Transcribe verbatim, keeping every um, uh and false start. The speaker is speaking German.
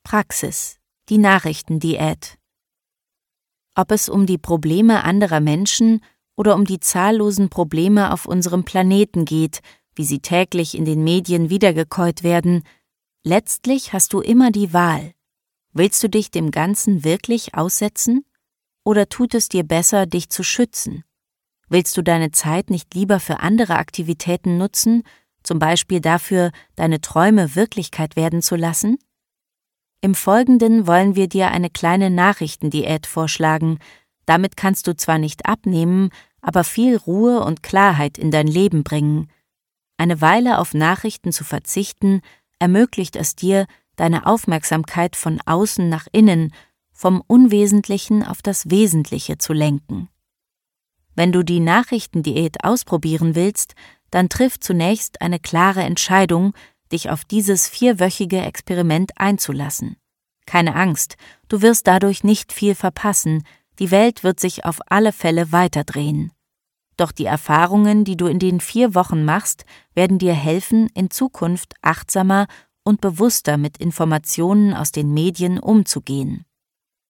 Praxis, die Nachrichtendiät. Ob es um die Probleme anderer Menschen oder um die zahllosen Probleme auf unserem Planeten geht, wie sie täglich in den Medien wiedergekäut werden, letztlich hast du immer die Wahl. Willst du dich dem Ganzen wirklich aussetzen? Oder tut es dir besser, dich zu schützen? Willst du deine Zeit nicht lieber für andere Aktivitäten nutzen, zum Beispiel dafür, deine Träume Wirklichkeit werden zu lassen? Im Folgenden wollen wir dir eine kleine Nachrichtendiät vorschlagen. Damit kannst du zwar nicht abnehmen, aber viel Ruhe und Klarheit in dein Leben bringen. Eine Weile auf Nachrichten zu verzichten, ermöglicht es dir, deine Aufmerksamkeit von außen nach innen, vom Unwesentlichen auf das Wesentliche zu lenken. Wenn du die Nachrichtendiät ausprobieren willst, dann triff zunächst eine klare Entscheidung, dich auf dieses vierwöchige Experiment einzulassen. Keine Angst, du wirst dadurch nicht viel verpassen, die Welt wird sich auf alle Fälle weiterdrehen. Doch die Erfahrungen, die du in den vier Wochen machst, werden dir helfen, in Zukunft achtsamer und bewusster mit Informationen aus den Medien umzugehen.